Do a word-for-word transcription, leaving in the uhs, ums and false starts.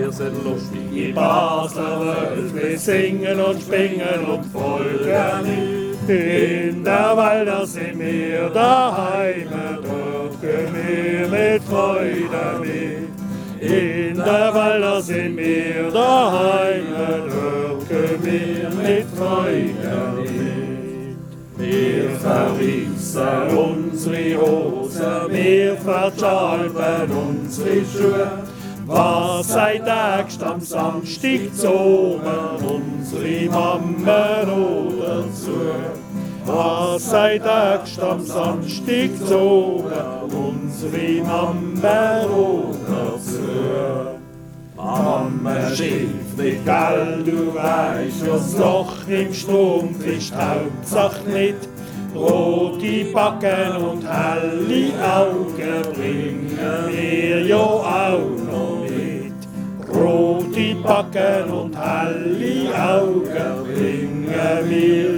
wir sind lustig. Die Basler Welt, wir singen und springen und folgen mit. In der Wälder sind wir daheim, dort gehen wir mit Freude mit. In der Wälder sind wir daheim, dort gehen wir mit Freude mit. Wir verrissen unsere Hosen, wir verschalben unsere Schuhe. Was seid ihr am Samstag zu oben, unsere Mama oder zu? Was seid ihr am Samstag zu oben, unsere Mama oder zu? Mama schimpft nicht, gell, du weißt, das Loch im Strumpf ist Hauptsache nicht. Rote Backen und helle Augen bringen wir ja auch noch mit. Rote Backen und helle Augen bringen wir